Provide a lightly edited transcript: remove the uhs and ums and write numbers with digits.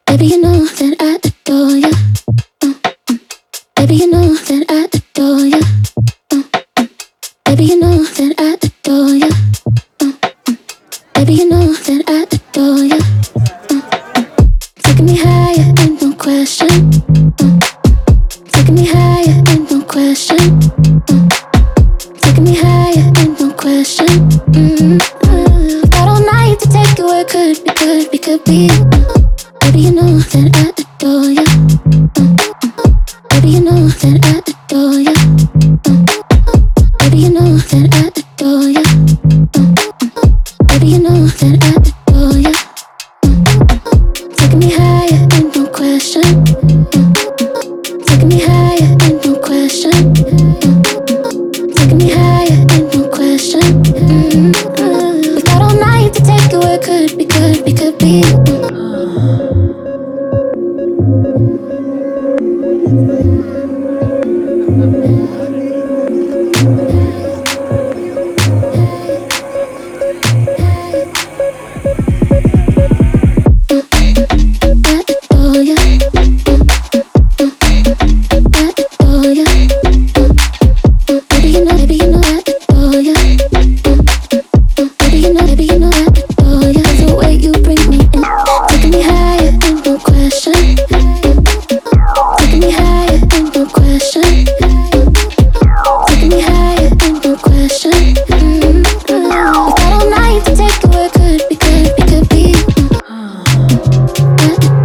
Baby, you know that I adore you. Baby, you know that I adore you. Baby, you know that I adore you. Baby, you know that I adore you. Taking me higher, ain't no question. Taking me higher, ain't no question. Taking me higher, ain't no question. Got all night to take it where it could be. Baby, you know that I adore you. Baby, you know that I adore you. Baby, you know that I adore you. Baby, you know that I adore you. Taking me higher, ain't no question. Taking me higher, ain't no question. Taking me higher, ain't no question. We got all night to take it where it could be. Could be.